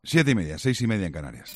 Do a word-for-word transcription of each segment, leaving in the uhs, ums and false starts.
Siete y media, seis y media en Canarias.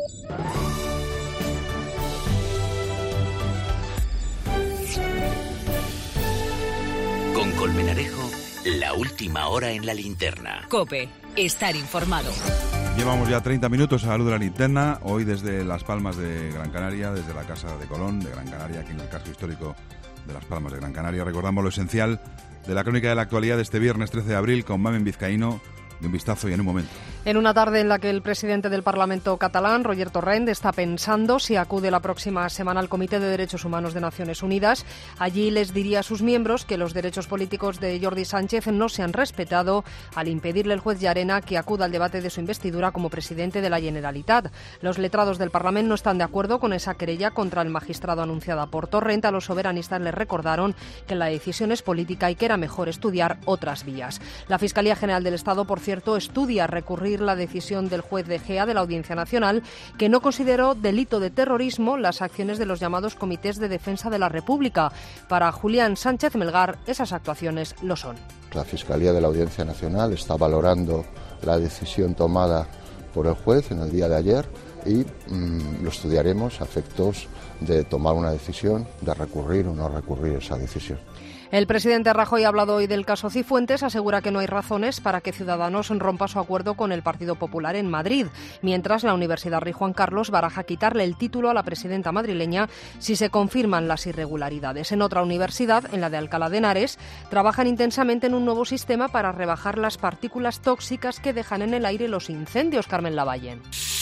Con Colmenarejo, la última hora en la linterna. COPE, estar informado. Llevamos ya treinta minutos a la luz de la linterna, hoy desde Las Palmas de Gran Canaria, desde la Casa de Colón de Gran Canaria, aquí en el casco histórico de Las Palmas de Gran Canaria. Recordamos lo esencial de la crónica de la actualidad de este viernes trece de abril con Mamen Vizcaíno. De un vistazo y en un momento. En una tarde en la que el presidente del Parlamento catalán, Roger Torrent, está pensando si acude la próxima semana al Comité de Derechos Humanos de Naciones Unidas. Allí les diría a sus miembros que los derechos políticos de Jordi Sánchez no se han respetado al impedirle el juez Llarena que acuda al debate de su investidura como presidente de la Generalitat. Los letrados del Parlamento no están de acuerdo con esa querella contra el magistrado anunciada por Torrent. A los soberanistas les recordaron que la decisión es política y que era mejor estudiar otras vías. La Fiscalía General del Estado, por cierto, estudia recurrir la decisión del juez de Gea de la Audiencia Nacional, que no consideró delito de terrorismo las acciones de los llamados comités de defensa de la República. Para Julián Sánchez Melgar, esas actuaciones lo son. La Fiscalía de la Audiencia Nacional está valorando la decisión tomada por el juez en el día de ayer y mmm, lo estudiaremos a efectos de tomar una decisión, de recurrir o no recurrir esa decisión. El presidente Rajoy ha hablado hoy del caso Cifuentes, asegura que no hay razones para que Ciudadanos rompa su acuerdo con el Partido Popular en Madrid, mientras la Universidad Rey Juan Carlos baraja quitarle el título a la presidenta madrileña si se confirman las irregularidades. En otra universidad, en la de Alcalá de Henares, trabajan intensamente en un nuevo sistema para rebajar las partículas tóxicas que dejan en el aire los incendios. Carmen Lavalle.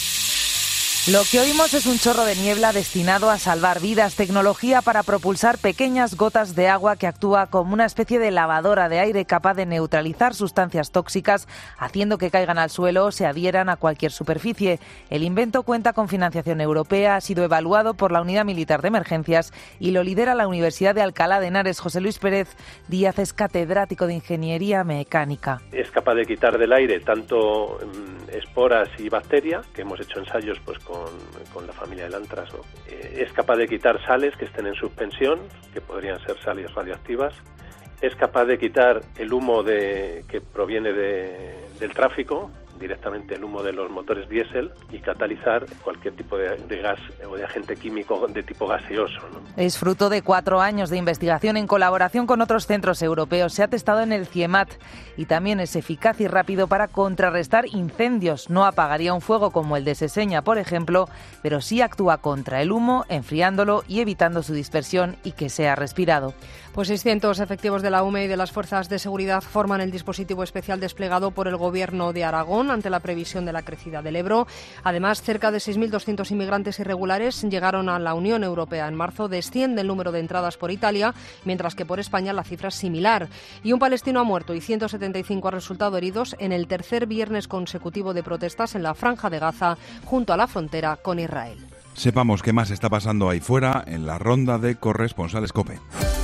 Lo que oímos es un chorro de niebla destinado a salvar vidas, tecnología para propulsar pequeñas gotas de agua que actúa como una especie de lavadora de aire capaz de neutralizar sustancias tóxicas, haciendo que caigan al suelo o se adhieran a cualquier superficie. El invento cuenta con financiación europea, ha sido evaluado por la Unidad Militar de Emergencias y lo lidera la Universidad de Alcalá de Henares. José Luis Pérez Díaz es catedrático de Ingeniería Mecánica. Es capaz de quitar del aire tanto esporas y bacterias, que hemos hecho ensayos pues con Con, con la familia del antrax, ¿no? Eh, es capaz de quitar sales que estén en suspensión, que podrían ser sales radioactivas. Es capaz de quitar el humo de, que proviene de, del tráfico, directamente el humo de los motores diésel, y catalizar cualquier tipo de, de gas o de agente químico de tipo gaseoso, ¿no? Es fruto de cuatro años de investigación en colaboración con otros centros europeos. Se ha testado en el CIEMAT y también es eficaz y rápido para contrarrestar incendios. No apagaría un fuego como el de Seseña, por ejemplo, pero sí actúa contra el humo, enfriándolo y evitando su dispersión y que sea respirado. Pues seiscientos efectivos de la U M E y de las fuerzas de seguridad forman el dispositivo especial desplegado por el Gobierno de Aragón ante la previsión de la crecida del Ebro. Además, cerca de seis mil doscientos inmigrantes irregulares llegaron a la Unión Europea en marzo. Desciende el número de entradas por Italia, mientras que por España la cifra es similar. Y un palestino ha muerto y ciento setenta y cinco han resultado heridos en el tercer viernes consecutivo de protestas en la Franja de Gaza, junto a la frontera con Israel. Sepamos qué más está pasando ahí fuera en la ronda de corresponsales COPE.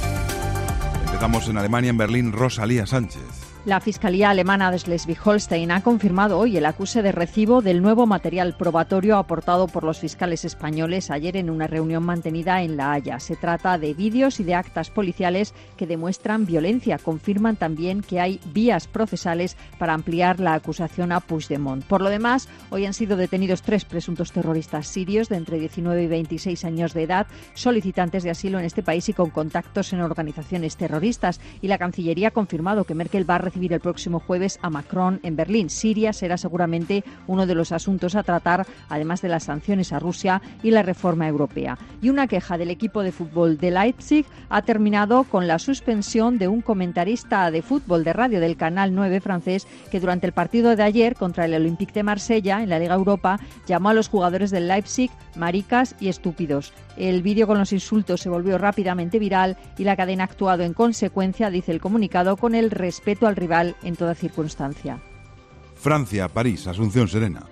Empezamos en Alemania, en Berlín, Rosalía Sánchez. La Fiscalía Alemana de Schleswig-Holstein ha confirmado hoy el acuse de recibo del nuevo material probatorio aportado por los fiscales españoles ayer en una reunión mantenida en La Haya. Se trata de vídeos y de actas policiales que demuestran violencia. Confirman también que hay vías procesales para ampliar la acusación a Puigdemont. Por lo demás, hoy han sido detenidos tres presuntos terroristas sirios de entre diecinueve y veintiséis años de edad, solicitantes de asilo en este país y con contactos en organizaciones terroristas. Y la Cancillería ha confirmado que Merkel va a recibir el próximo jueves a Macron en Berlín. Siria será seguramente uno de los asuntos a tratar, además de las sanciones a Rusia y la reforma europea. Y una queja del equipo de fútbol de Leipzig ha terminado con la suspensión de un comentarista de fútbol de radio del Canal nueve francés que durante el partido de ayer contra el Olympique de Marsella en la Liga Europa llamó a los jugadores del Leipzig maricas y estúpidos. El vídeo con los insultos se volvió rápidamente viral y la cadena ha actuado en consecuencia, dice el comunicado, con el respeto al rival en toda circunstancia. Francia, París, Asunción Serena.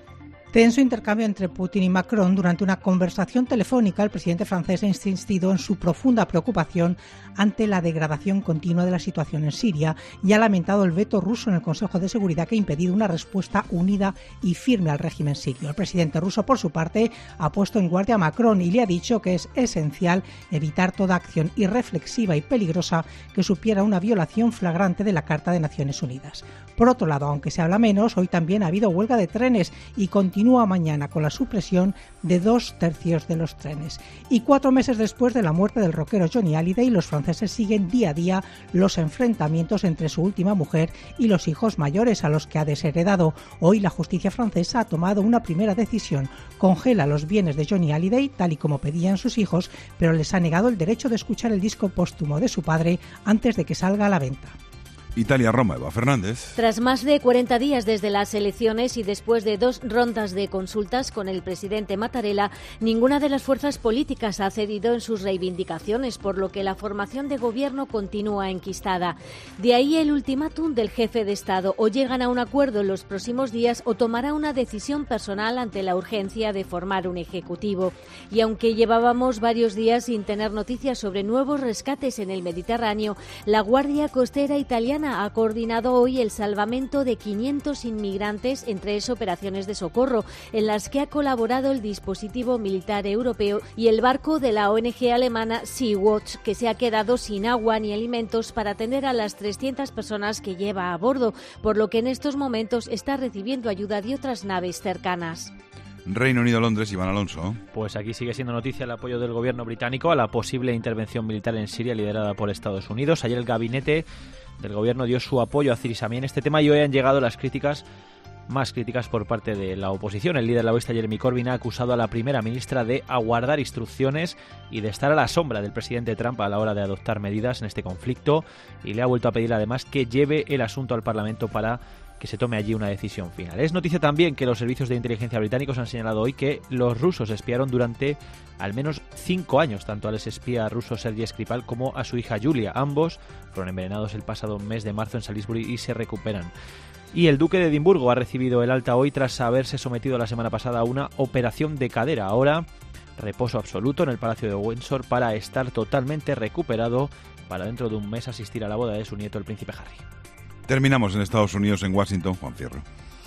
Tenso intercambio entre Putin y Macron. Durante una conversación telefónica, el presidente francés ha insistido en su profunda preocupación ante la degradación continua de la situación en Siria y ha lamentado el veto ruso en el Consejo de Seguridad que ha impedido una respuesta unida y firme al régimen sirio. El presidente ruso, por su parte, ha puesto en guardia a Macron y le ha dicho que es esencial evitar toda acción irreflexiva y peligrosa que supiera una violación flagrante de la Carta de Naciones Unidas. Por otro lado, aunque se habla menos, hoy también ha habido huelga de trenes y continúa mañana con la supresión de dos tercios de los trenes. Y cuatro meses después de la muerte del rockero Johnny Hallyday, los franceses siguen día a día los enfrentamientos entre su última mujer y los hijos mayores a los que ha desheredado. Hoy la justicia francesa ha tomado una primera decisión. Congela los bienes de Johnny Hallyday, tal y como pedían sus hijos, pero les ha negado el derecho de escuchar el disco póstumo de su padre antes de que salga a la venta. Italia-Roma, Eva Fernández. Tras más de cuarenta días desde las elecciones y después de dos rondas de consultas con el presidente Mattarella, ninguna de las fuerzas políticas ha cedido en sus reivindicaciones, por lo que la formación de gobierno continúa enquistada. De ahí el ultimátum del jefe de Estado: o llegan a un acuerdo en los próximos días o tomará una decisión personal ante la urgencia de formar un ejecutivo. Y aunque llevábamos varios días sin tener noticias sobre nuevos rescates en el Mediterráneo, la Guardia Costera italiana ha coordinado hoy el salvamento de quinientos inmigrantes en tres operaciones de socorro, en las que ha colaborado el dispositivo militar europeo y el barco de la O N G alemana Sea-Watch, que se ha quedado sin agua ni alimentos para atender a las trescientas personas que lleva a bordo, por lo que en estos momentos está recibiendo ayuda de otras naves cercanas. Reino Unido, Londres, Iván Alonso. Pues aquí sigue siendo noticia el apoyo del gobierno británico a la posible intervención militar en Siria liderada por Estados Unidos. Ayer el gabinete del gobierno dio su apoyo a Syriza en este tema y hoy han llegado las críticas, más críticas por parte de la oposición. El líder laborista Jeremy Corbyn ha acusado a la primera ministra de aguardar instrucciones y de estar a la sombra del presidente Trump a la hora de adoptar medidas en este conflicto, y le ha vuelto a pedir además que lleve el asunto al Parlamento para que se tome allí una decisión final. Es noticia también que los servicios de inteligencia británicos han señalado hoy que los rusos espiaron durante al menos cinco años tanto al exespía ruso Sergei Skripal como a su hija Julia. Ambos fueron envenenados el pasado mes de marzo en Salisbury y se recuperan. Y el duque de Edimburgo ha recibido el alta hoy tras haberse sometido la semana pasada a una operación de cadera. Ahora reposo absoluto en el Palacio de Windsor para estar totalmente recuperado para dentro de un mes asistir a la boda de su nieto, el príncipe Harry. Terminamos en Estados Unidos, en Washington, Juan Fierro.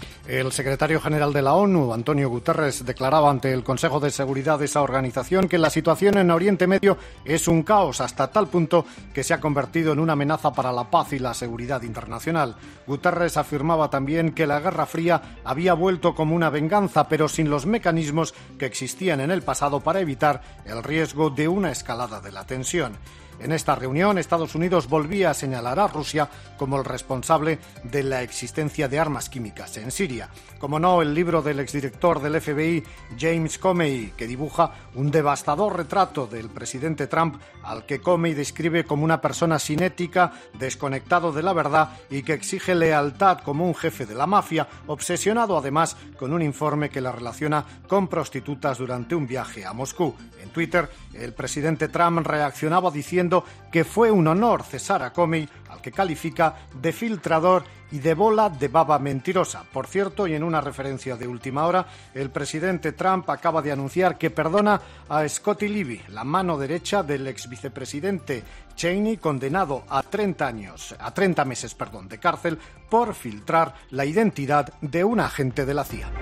El secretario general de la ONU, Antonio Guterres, declaraba ante el Consejo de Seguridad de esa organización que la situación en Oriente Medio es un caos hasta tal punto que se ha convertido en una amenaza para la paz y la seguridad internacional. Guterres afirmaba también que la Guerra Fría había vuelto como una venganza, pero sin los mecanismos que existían en el pasado para evitar el riesgo de una escalada de la tensión. En esta reunión, Estados Unidos volvía a señalar a Rusia como el responsable de la existencia de armas químicas en Siria. Como no, el libro del exdirector del F B I, James Comey, que dibuja un devastador retrato del presidente Trump, al que Comey describe como una persona sin ética, desconectado de la verdad y que exige lealtad como un jefe de la mafia, obsesionado además con un informe que la relaciona con prostitutas durante un viaje a Moscú. En Twitter, el presidente Trump reaccionaba diciendo que fue un honor cesar a Comey, al que califica de filtrador y de bola de baba mentirosa. Por cierto, y en una referencia de última hora, el presidente Trump acaba de anunciar que perdona a Scotty Levy, la mano derecha del ex vicepresidente Cheney, condenado a treinta años, a treinta meses, perdón, de cárcel por filtrar la identidad de un agente de la C I A.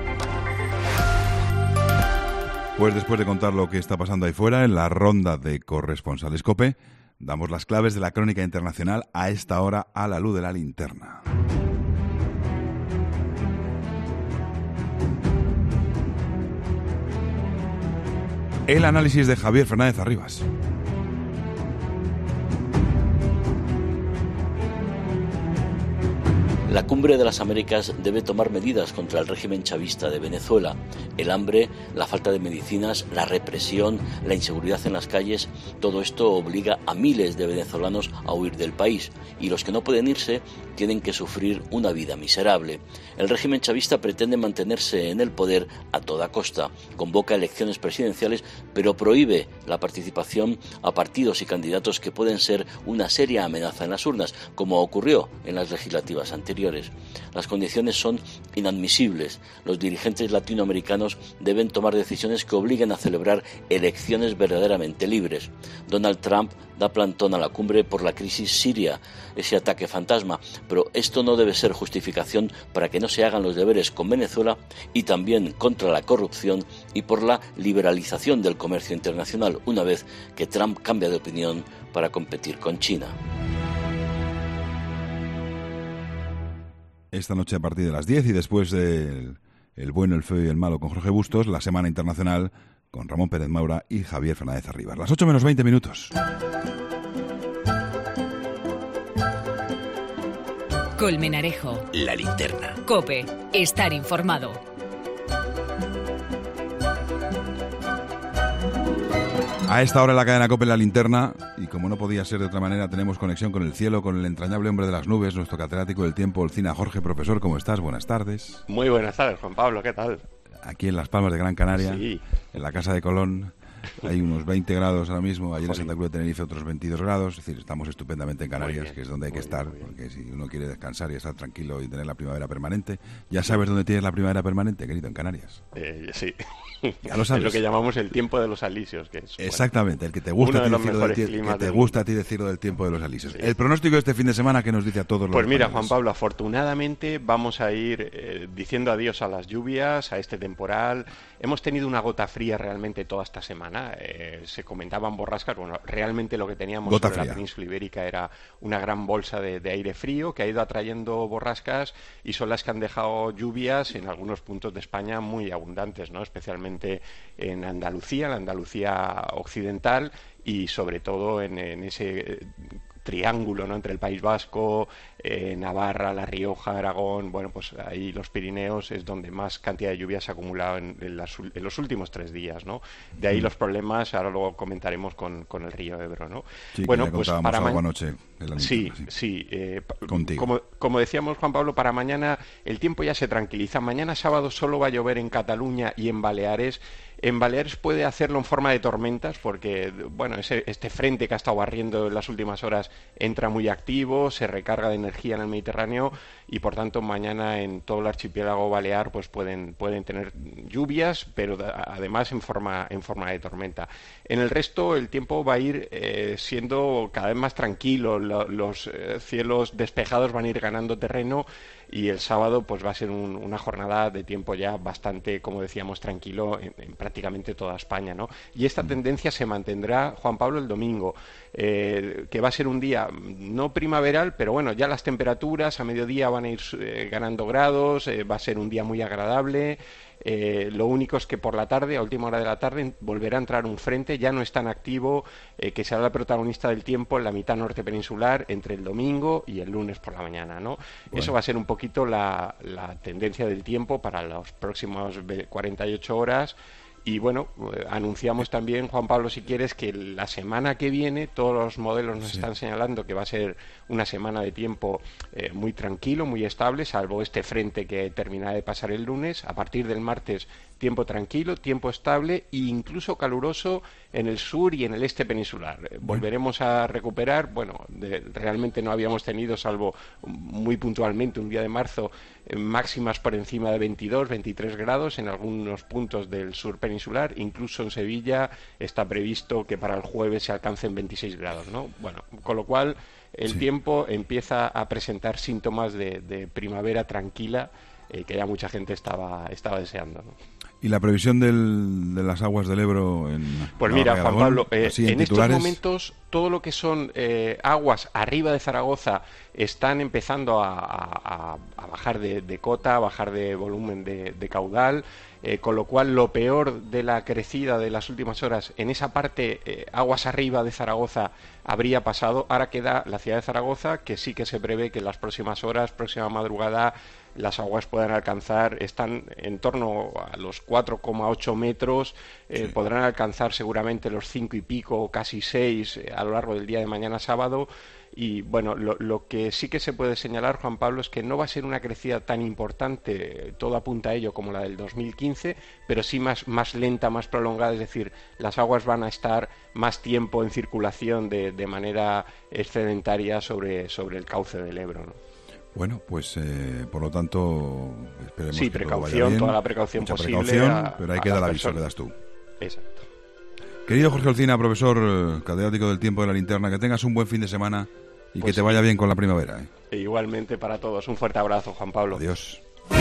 Pues después de contar lo que está pasando ahí fuera, en la ronda de corresponsales COPE, damos las claves de la crónica internacional a esta hora a la luz de la linterna. El análisis de Javier Fernández Arribas. La Cumbre de las Américas debe tomar medidas contra el régimen chavista de Venezuela. El hambre, la falta de medicinas, la represión, la inseguridad en las calles, todo esto obliga a miles de venezolanos a huir del país, y los que no pueden irse tienen que sufrir una vida miserable. El régimen chavista pretende mantenerse en el poder a toda costa, convoca elecciones presidenciales, pero prohíbe la participación a partidos y candidatos que pueden ser una seria amenaza en las urnas, como ocurrió en las legislativas anteriores. anteriores. Las condiciones son inadmisibles. Los dirigentes latinoamericanos deben tomar decisiones que obliguen a celebrar elecciones verdaderamente libres. Donald Trump da plantón a la cumbre por la crisis siria, ese ataque fantasma, pero esto no debe ser justificación para que no se hagan los deberes con Venezuela y también contra la corrupción y por la liberalización del comercio internacional, una vez que Trump cambia de opinión para competir con China. Esta noche a partir de las diez y después del El bueno, el feo y el malo con Jorge Bustos, la Semana Internacional con Ramón Pérez Maura y Javier Fernández Arribas. Las ocho menos veinte minutos. Colmenarejo. La linterna. COPE. Estar informado. A esta hora en la cadena COPE, la linterna, y como no podía ser de otra manera, tenemos conexión con el cielo, con el entrañable hombre de las nubes, nuestro catedrático del tiempo, Olcina Jorge. Profesor, ¿cómo estás? Buenas tardes. Muy buenas tardes, Juan Pablo, ¿qué tal? Aquí en Las Palmas de Gran Canaria, sí. En la casa de Colón, hay unos veinte grados ahora mismo, ayer en Santa Cruz de Tenerife otros veintidós grados, es decir, estamos estupendamente en Canarias, bien, que es donde hay que estar, porque si uno quiere descansar y estar tranquilo y tener la primavera permanente, ya sabes dónde tienes la primavera permanente, querido, en Canarias. Eh, sí, ya lo sabes. Es lo que llamamos el tiempo de los alisios. Que es, exactamente, bueno, el que te gusta, a ti, decirlo del, que te gusta a ti decirlo del tiempo de los alisios. Sí. El pronóstico de este fin de semana, ¿qué nos dice a todos los Pues mira, españoles? Juan Pablo, afortunadamente vamos a ir eh, diciendo adiós a las lluvias, a este temporal. Hemos tenido una gota fría realmente toda esta semana. Eh, se comentaban borrascas. Bueno, realmente lo que teníamos gota sobre fría. la península ibérica era una gran bolsa de, de aire frío que ha ido atrayendo borrascas y son las que han dejado lluvias en algunos puntos de España muy abundantes, ¿no? Especialmente en Andalucía, la Andalucía occidental y sobre todo en, en ese triángulo, ¿no?, entre el País Vasco, eh, Navarra, La Rioja, Aragón. Bueno, pues ahí los Pirineos es donde más cantidad de lluvias se ha acumulado en, en, las, en los últimos tres días, ¿no? De ahí los problemas, ahora luego comentaremos con, con el río Ebro, ¿no? Sí, bueno, que pues para mañana anoche. Sí, sí. sí eh, como, como decíamos, Juan Pablo, para mañana el tiempo ya se tranquiliza. Mañana sábado solo va a llover en Cataluña y en Baleares. En Baleares puede hacerlo en forma de tormentas porque, bueno, ese, este frente que ha estado barriendo en las últimas horas entra muy activo, se recarga de energía en el Mediterráneo y, por tanto, mañana en todo el archipiélago balear pues pueden, pueden tener lluvias, pero además en forma, en forma de tormenta. En el resto el tiempo va a ir eh, siendo cada vez más tranquilo, lo, los eh, cielos despejados van a ir ganando terreno y el sábado pues va a ser un, una jornada de tiempo ya bastante, como decíamos, tranquilo en, en prácticamente toda España, ¿no? Y esta tendencia se mantendrá, Juan Pablo, el domingo, eh, que va a ser un día no primaveral, pero bueno, ya las temperaturas a mediodía van a ir eh, ganando grados, eh, va a ser un día muy agradable. Eh, lo único es que por la tarde, a última hora de la tarde, volverá a entrar un frente, ya no es tan activo, eh, que será el protagonista del tiempo en la mitad norte peninsular entre el domingo y el lunes por la mañana, ¿no? Bueno. Eso va a ser un poquito la, la tendencia del tiempo para los próximos cuarenta y ocho horas. Y bueno, eh, anunciamos también, Juan Pablo, si quieres, que la semana que viene todos los modelos nos sí. están señalando que va a ser una semana de tiempo eh, muy tranquilo, muy estable, salvo este frente que terminará de pasar el lunes. A partir del martes, tiempo tranquilo, tiempo estable e incluso caluroso en el sur y en el este peninsular. Eh, volveremos a recuperar, bueno, de, realmente no habíamos tenido, salvo muy puntualmente un día de marzo, eh, máximas por encima de veintidós, veintitrés grados en algunos puntos del sur peninsular. Incluso en Sevilla está previsto que para el jueves se alcancen veintiséis grados, ¿no? Bueno, con lo cual el sí. tiempo empieza a presentar síntomas de, de primavera tranquila, eh, que ya mucha gente estaba, estaba deseando, ¿no? ¿Y la previsión del, de las aguas del Ebro en Pues mira, Juan Aragón, Pablo, eh, en, en estos momentos todo lo que son eh, aguas arriba de Zaragoza están empezando a, a, a bajar de, de cota, a bajar de volumen de, de caudal, eh, con lo cual lo peor de la crecida de las últimas horas en esa parte, eh, aguas arriba de Zaragoza, habría pasado. Ahora queda la ciudad de Zaragoza, que sí que se prevé que en las próximas horas, próxima madrugada, las aguas puedan alcanzar, están en torno a los cuatro coma ocho metros, eh, sí. podrán alcanzar seguramente los cinco y pico, casi seis, eh, a lo largo del día de mañana sábado. Y bueno, lo, lo que sí que se puede señalar, Juan Pablo, es que no va a ser una crecida tan importante, todo apunta a ello, como la del dos mil quince, pero sí más, más lenta, más prolongada, es decir, las aguas van a estar más tiempo en circulación de, de manera excedentaria sobre, sobre el cauce del Ebro, ¿no? Bueno, pues eh, por lo tanto, esperemos sí, que precaución, todo vaya bien. toda la precaución Mucha posible. Precaución, a, pero ahí a queda el las aviso personas. que das tú. Exacto. Querido Jorge Olcina, profesor eh, catedrático del tiempo de la linterna, que tengas un buen fin de semana y Pues que te vaya bien con la primavera. ¿eh? E igualmente para todos. Un fuerte abrazo, Juan Pablo. Adiós.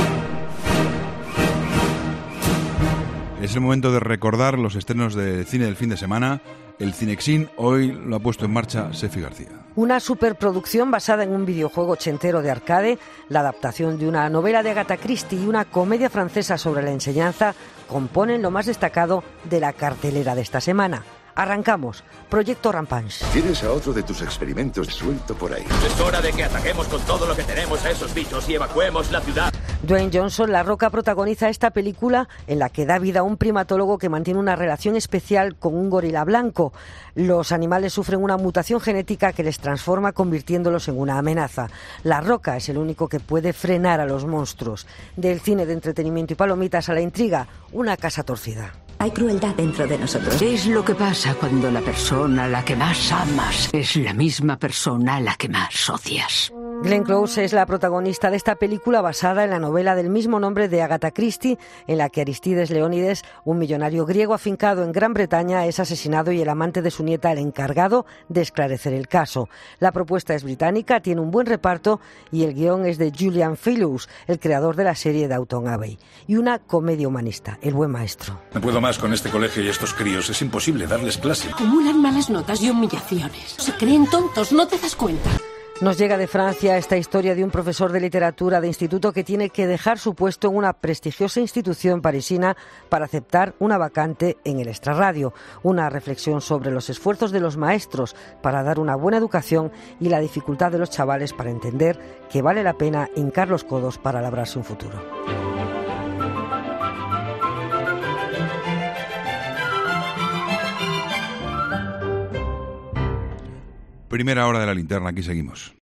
Es el momento de recordar los estrenos de cine del fin de semana. El Cinexin hoy lo ha puesto en marcha Sefi García. Una superproducción basada en un videojuego ochentero de arcade, la adaptación de una novela de Agatha Christie y una comedia francesa sobre la enseñanza componen lo más destacado de la cartelera de esta semana. Arrancamos. Proyecto Rampage. Tienes a otro de tus experimentos suelto por ahí. Es hora de que ataquemos con todo lo que tenemos a esos bichos y evacuemos la ciudad. Dwayne Johnson, La Roca, protagoniza esta película en la que da vida a un primatólogo que mantiene una relación especial con un gorila blanco. Los animales sufren una mutación genética que les transforma convirtiéndolos en una amenaza. La Roca es el único que puede frenar a los monstruos. Del cine de entretenimiento y palomitas a la intriga, Una casa torcida. Hay crueldad dentro de nosotros. Es lo que pasa cuando la persona a la que más amas es la misma persona a la que más odias. Glenn Close es la protagonista de esta película basada en la novela del mismo nombre de Agatha Christie, en la que Aristides Leónides, un millonario griego afincado en Gran Bretaña, es asesinado y el amante de su nieta el encargado de esclarecer el caso. La propuesta es británica, tiene un buen reparto y el guión es de Julian Fellowes, el creador de la serie Downton Abbey. Y una comedia humanista, El buen maestro. No puedo más con este colegio y estos críos, es imposible darles clase. Acumulan malas notas y humillaciones. Se creen tontos, ¿no te das cuenta? Nos llega de Francia esta historia de un profesor de literatura de instituto que tiene que dejar su puesto en una prestigiosa institución parisina para aceptar una vacante en el extrarradio. Una reflexión sobre los esfuerzos de los maestros para dar una buena educación y la dificultad de los chavales para entender que vale la pena hincar los codos para labrarse un futuro. Primera hora de la linterna, aquí seguimos.